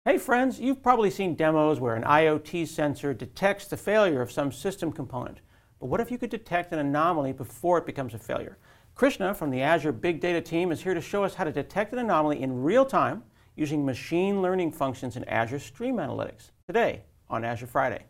Hey friends, you've probably seen demos where an IoT sensor detects the failure of some system component. But what if you could detect an anomaly before it becomes a failure? Krishna from the Azure Big Data team is here to show us how to detect an anomaly in real time using machine learning functions in Azure Stream Analytics today on Azure Friday.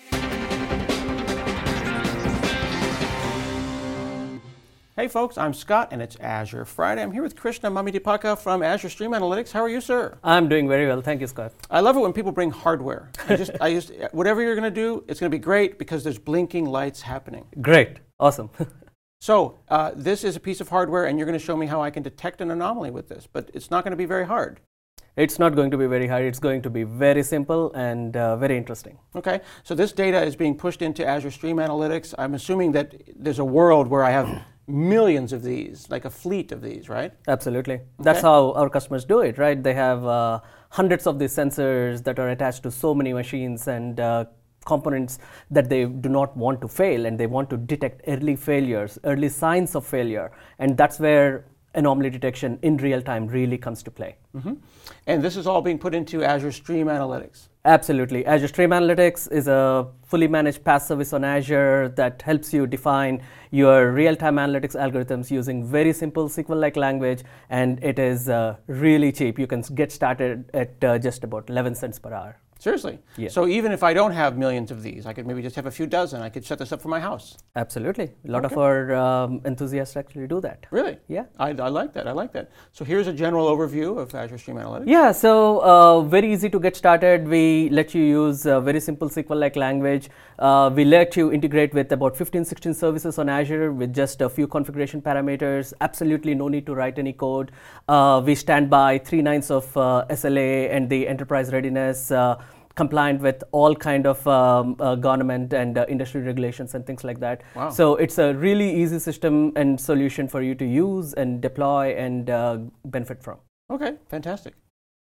Hey folks, I'm Scott and it's Azure Friday. I'm here with Krishna Mamidipaka from Azure Stream Analytics. How are you, sir? I'm doing very well. Thank you, Scott. I love it when people bring hardware. Whatever you're going to do, it's going to be great because there's blinking lights happening. Great. Awesome. So this is a piece of hardware and you're going to show me how I can detect an anomaly with this, but it's not going to be very hard. It's not going to be very hard. It's going to be very simple and very interesting. Okay, so this data is being pushed into Azure Stream Analytics. I'm assuming that there's a world where I have millions of these, like a fleet of these, right? Absolutely. That's how our customers do it, right? They have hundreds of these sensors that are attached to so many machines and components that they do not want to fail, and they want to detect early failures, early signs of failure. And that's where anomaly detection in real time really comes to play. Mm-hmm. And this is all being put into Azure Stream Analytics. Absolutely. Azure Stream Analytics is a fully managed PaaS service on Azure that helps you define your real-time analytics algorithms using very simple SQL-like language, and it is really cheap. You can get started at just about 11 cents per hour. Seriously? Yeah. So even if I don't have millions of these, I could maybe just have a few dozen. I could set this up for my house. Absolutely. A lot of our enthusiasts actually do that. Really? Yeah. I like that. I like that. So here's a general overview of Azure Stream Analytics. Yeah, so very easy to get started. We let you use very simple SQL-like language. We let you integrate with about 15, 16 services on Azure with just a few configuration parameters. Absolutely no need to write any code. We stand by 3 nines of SLA and the enterprise readiness, compliant with all kind of government and industry regulations and things like that. Wow. So it's a really easy system and solution for you to use and deploy and benefit from. Okay, fantastic.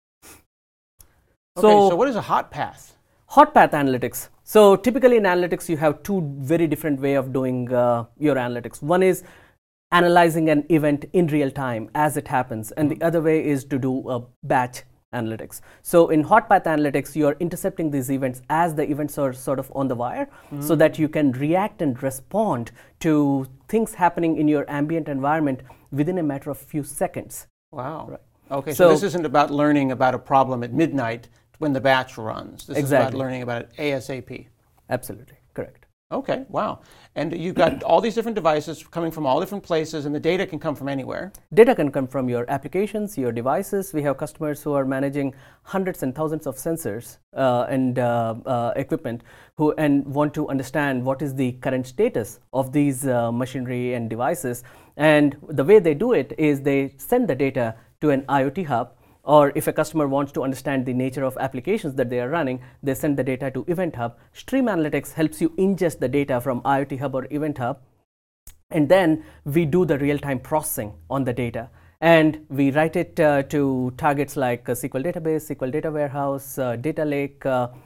So, okay, so what is a hot path? Hot path analytics. So typically in analytics, you have two very different way of doing your analytics. One is analyzing an event in real time as it happens, and the other way is to do a batch analytics. So in hot path analytics, you are intercepting these events as the events are sort of on the wire, so that you can react and respond to things happening in your ambient environment within a matter of few seconds. Wow. Right. Okay, so this isn't about learning about a problem at midnight when the batch runs. This is about learning about it ASAP. Absolutely, correct. Okay, wow. And you've got all these different devices coming from all different places, and the data can come from anywhere. Data can come from your applications, your devices. We have customers who are managing hundreds and thousands of sensors and equipment and want to understand what is the current status of these machinery and devices. And the way they do it is they send the data to an IoT hub, or if a customer wants to understand the nature of applications that they are running, they send the data to Event Hub. Stream Analytics helps you ingest the data from IoT Hub or Event Hub, and then we do the real-time processing on the data. And we write it to targets like SQL Database, SQL Data Warehouse, Data Lake,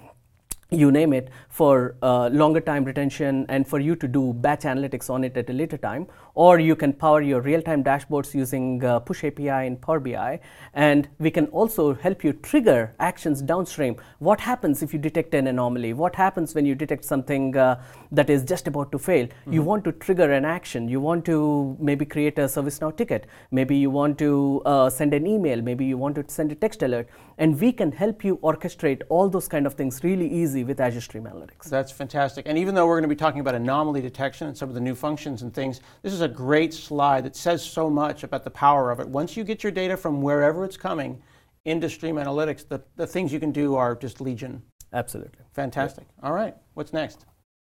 you name it, for longer time retention and for you to do batch analytics on it at a later time. Or you can power your real-time dashboards using Push API in Power BI. And we can also help you trigger actions downstream. What happens if you detect an anomaly? What happens when you detect something that is just about to fail? You want to trigger an action. You want to maybe create a ServiceNow ticket. Maybe you want to send an email. Maybe you want to send a text alert. And we can help you orchestrate all those kind of things really easy with Azure Stream Analytics. That's fantastic. And even though we're going to be talking about anomaly detection and some of the new functions and things, this is a great slide that says so much about the power of it. Once you get your data from wherever it's coming into Stream Analytics, the things you can do are just legion. Absolutely. Fantastic. Yep. All right. What's next?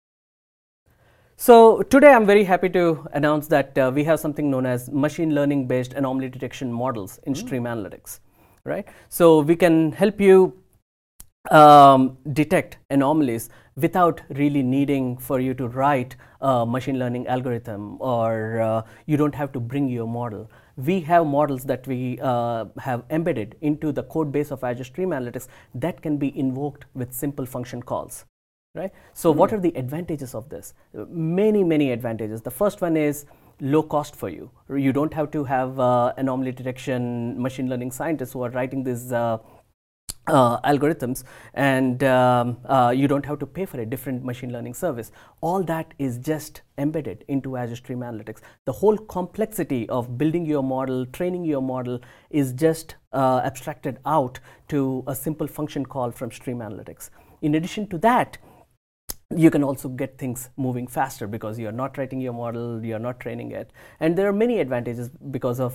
So today I'm very happy to announce that we have something known as machine learning based anomaly detection models in Stream Analytics. Right? So we can help you detect anomalies without really needing for you to write a machine learning algorithm, or you don't have to bring your model. We have models that we have embedded into the code base of Azure Stream Analytics that can be invoked with simple function calls. Right? So what are the advantages of this? Many advantages. The first one is low cost for you. You don't have to have anomaly detection machine learning scientists who are writing these algorithms, and you don't have to pay for a different machine learning service. All that is just embedded into Azure Stream Analytics. The whole complexity of building your model, training your model is just abstracted out to a simple function call from Stream Analytics. In addition to that, you can also get things moving faster because you're not writing your model, you're not training it. And there are many advantages because of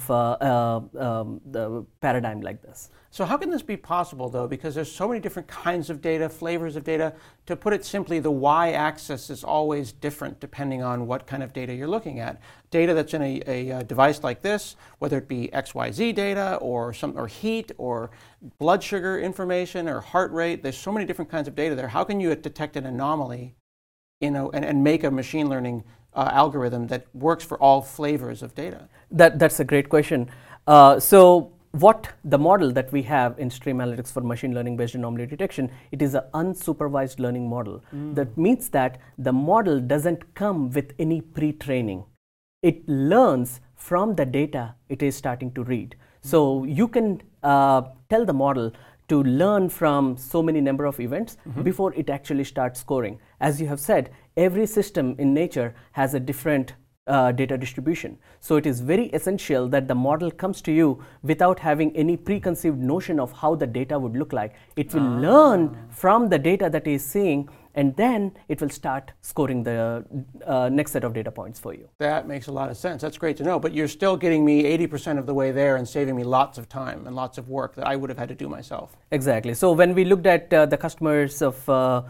the paradigm like this. So how can this be possible, though? Because there's so many different kinds of data, flavors of data. To put it simply, the y-axis is always different depending on what kind of data you're looking at. Data that's in a device like this, whether it be XYZ data or heat or blood sugar information or heart rate, there's so many different kinds of data there. How can you detect an anomaly and make a machine learning algorithm that works for all flavors of data? That's a great question. So what the model that we have in Stream Analytics for machine learning based anomaly detection, it is an unsupervised learning model. That means that the model doesn't come with any pre-training. It learns from the data it is starting to read. So you can tell the model to learn from so many number of events before it actually starts scoring. As you have said, every system in nature has a different data distribution. So it is very essential that the model comes to you without having any preconceived notion of how the data would look like. It will learn from the data that it is seeing, and then it will start scoring the next set of data points for you. That makes a lot of sense. That's great to know. But you're still getting me 80% of the way there and saving me lots of time and lots of work that I would have had to do myself. Exactly. So when we looked at the customers of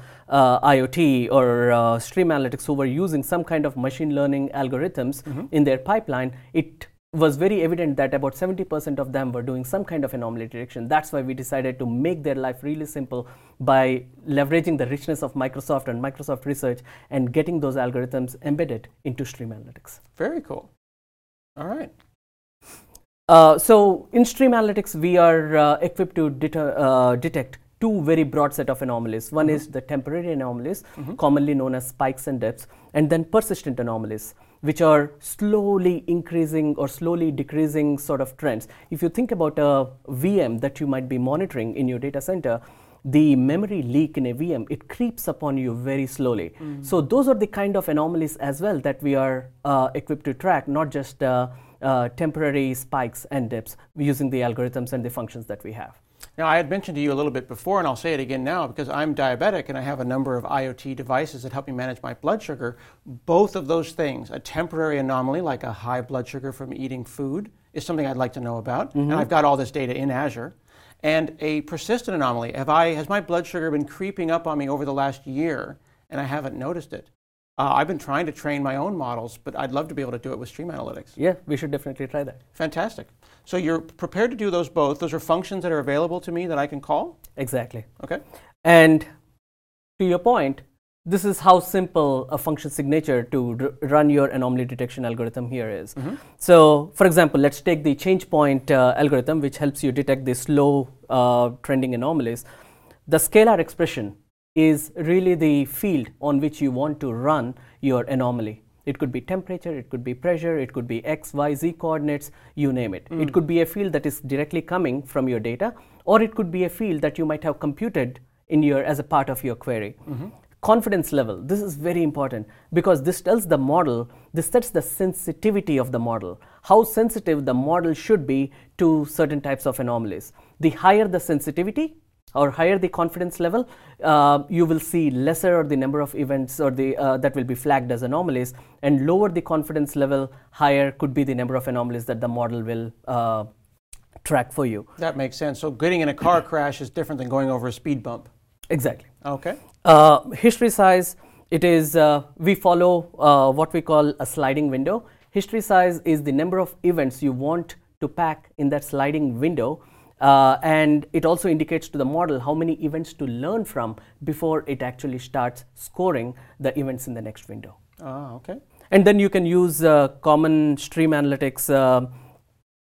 IoT or Stream Analytics who were using some kind of machine learning algorithms in their pipeline, it was very evident that about 70% of them were doing some kind of anomaly detection. That's why we decided to make their life really simple by leveraging the richness of Microsoft and Microsoft Research and getting those algorithms embedded into Stream Analytics. Very cool. All right. So in Stream Analytics, we are equipped to detect two very broad set of anomalies. One is the temporary anomalies, commonly known as spikes and dips, and then persistent anomalies, which are slowly increasing or slowly decreasing sort of trends. If you think about a VM that you might be monitoring in your data center, the memory leak in a VM, it creeps upon you very slowly. So those are the kind of anomalies as well that we are equipped to track, not just temporary spikes and dips using the algorithms and the functions that we have. Now, I had mentioned to you a little bit before, and I'll say it again now, because I'm diabetic and I have a number of IoT devices that help me manage my blood sugar. Both of those things, a temporary anomaly like a high blood sugar from eating food, is something I'd like to know about. And I've got all this data in Azure. And a persistent anomaly, has my blood sugar been creeping up on me over the last year and I haven't noticed it? I've been trying to train my own models, but I'd love to be able to do it with Stream Analytics. Yeah, we should definitely try that. Fantastic. So you're prepared to do those both. Those are functions that are available to me that I can call? Exactly. Okay. And to your point, this is how simple a function signature to run your anomaly detection algorithm here is. So for example, let's take the change point algorithm, which helps you detect the slow trending anomalies. The scalar expression is really the field on which you want to run your anomaly. It could be temperature, it could be pressure, it could be X, Y, Z coordinates, you name it. It could be a field that is directly coming from your data, or it could be a field that you might have computed in as a part of your query. Confidence level, this is very important because this tells the model, this sets the sensitivity of the model, how sensitive the model should be to certain types of anomalies. The higher the sensitivity, or higher the confidence level, you will see lesser the number of events or that will be flagged as anomalies, and lower the confidence level, higher could be the number of anomalies that the model will track for you. That makes sense. So getting in a car crash is different than going over a speed bump. Exactly. Okay. History size, it is, we follow what we call a sliding window. History size is the number of events you want to pack in that sliding window. And it also indicates to the model how many events to learn from before it actually starts scoring the events in the next window. Okay. And then you can use common Stream Analytics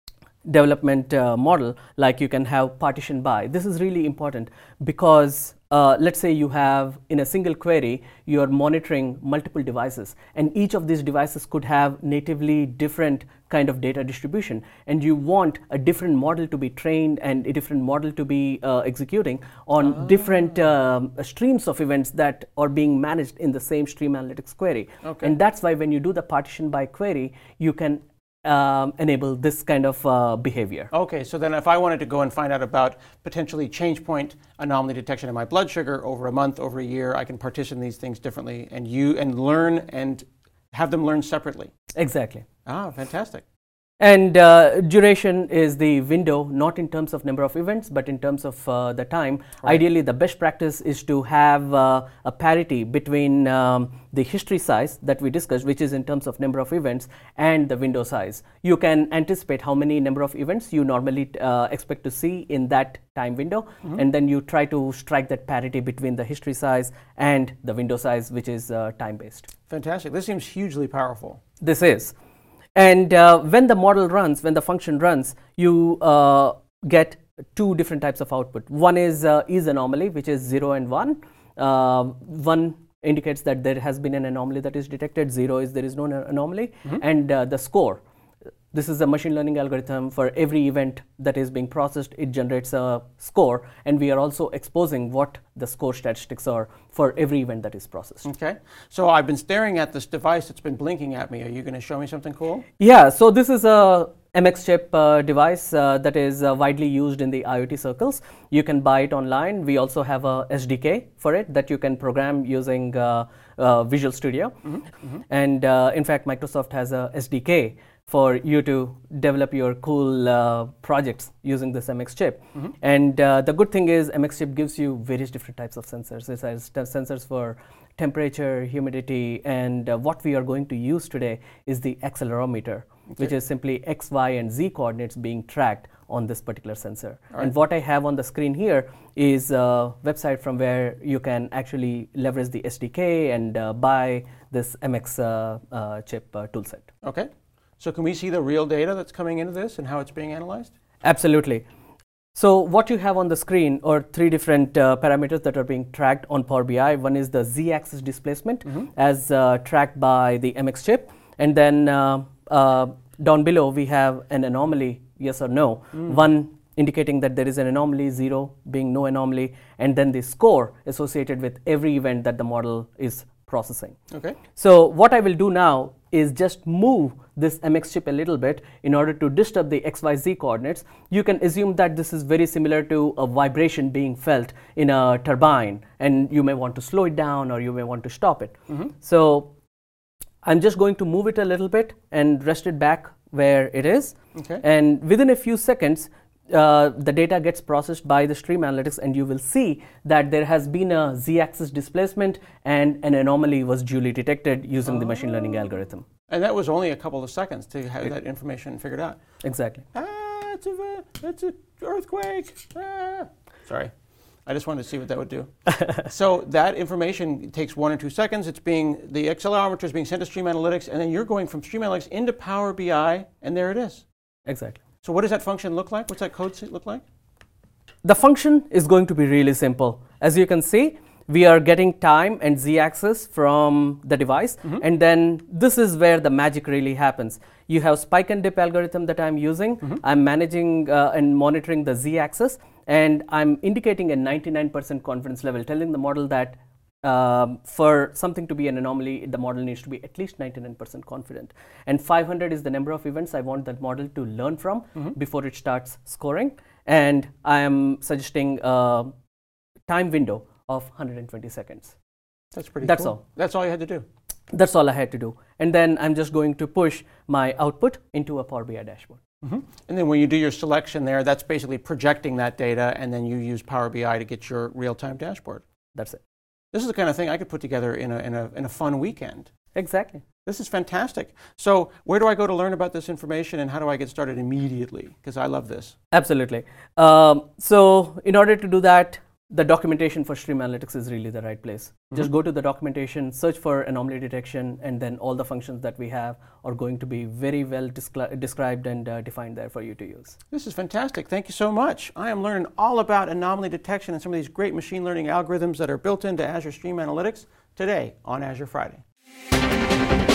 development model, like you can have partition by. This is really important because let's say you have in a single query, you are monitoring multiple devices, and each of these devices could have natively different kind of data distribution, and you want a different model to be trained and a different model to be executing on different streams of events that are being managed in the same stream analytics query. Okay. And that's why when you do the partition by query, you can enable this kind of behavior. Okay, so then if I wanted to go and find out about potentially change point anomaly detection in my blood sugar over a month, over a year, I can partition these things differently and learn and have them learn separately. Exactly. Ah, fantastic. And duration is the window, not in terms of number of events, but in terms of the time. Right. Ideally, the best practice is to have a parity between the history size that we discussed, which is in terms of number of events, and the window size. You can anticipate how many number of events you normally expect to see in that time window, and then you try to strike that parity between the history size and the window size, which is time-based. Fantastic. This seems hugely powerful. This is. And when the model runs, when the function runs, you get two different types of output. One is anomaly, which is 0 and 1. 1 indicates that there has been an anomaly that is detected. 0 is there is no anomaly. And the score. This is a machine learning algorithm. For every event that is being processed, it generates a score, and we are also exposing what the score statistics are for every event that is processed. Okay, so I've been staring at this device that's been blinking at me. Are you going to show me something cool? Yeah, so this is a MX chip device that is widely used in the IoT circles. You can buy it online. We also have a SDK for it that you can program using Visual Studio. And in fact, Microsoft has a SDK for you to develop your cool projects using this MX chip. And the good thing is MX chip gives you various different types of sensors. It has sensors for temperature, humidity, and what we are going to use today is the accelerometer, which is simply X, Y, and Z coordinates being tracked on this particular sensor. Right. And what I have on the screen here is a website from where you can actually leverage the SDK and buy this MX chip toolset. Okay. So can we see the real data that's coming into this and how it's being analyzed? Absolutely. So what you have on the screen are three different parameters that are being tracked on Power BI. One is the Z-axis displacement as tracked by the MX chip. And then down below we have an anomaly, yes or no. One indicating that there is an anomaly, 0 being no anomaly, and then the score associated with every event that the model is processing. Okay. So what I will do now is just move this MX chip a little bit in order to disturb the XYZ coordinates. You can assume that this is very similar to a vibration being felt in a turbine, and you may want to slow it down or you may want to stop it. So I'm just going to move it a little bit and rest it back where it is. Okay. And within a few seconds, the data gets processed by the stream analytics, and you will see that there has been a Z-axis displacement and an anomaly was duly detected using the machine learning algorithm. And that was only a couple of seconds to have that information figured out. Exactly. It's an earthquake. Sorry. I just wanted to see what that would do. So that information takes 1 or 2 seconds. The accelerometer is being sent to Stream Analytics, and then you're going from Stream Analytics into Power BI, and there it is. Exactly. So what does that function look like? What's that code look like? The function is going to be really simple. As you can see, we are getting time and Z-axis from the device, and then this is where the magic really happens. You have spike and dip algorithm that I'm using. I'm managing and monitoring the Z-axis, and I'm indicating a 99% confidence level, telling the model that for something to be an anomaly, the model needs to be at least 99% confident. And 500 is the number of events I want that model to learn from before it starts scoring. And I am suggesting a time window of 120 seconds. That's pretty cool. That's all. That's all you had to do. That's all I had to do. And then I'm just going to push my output into a Power BI dashboard. And then when you do your selection there, that's basically projecting that data, and then you use Power BI to get your real-time dashboard. That's it. This is the kind of thing I could put together in a fun weekend. Exactly. This is fantastic. So where do I go to learn about this information, and how do I get started immediately? Because I love this. Absolutely. So in order to do that, the documentation for Stream Analytics is really the right place. Just go to the documentation, search for anomaly detection, and then all the functions that we have are going to be very well described and defined there for you to use. This is fantastic. Thank you so much. I am learning all about anomaly detection and some of these great machine learning algorithms that are built into Azure Stream Analytics today on Azure Friday.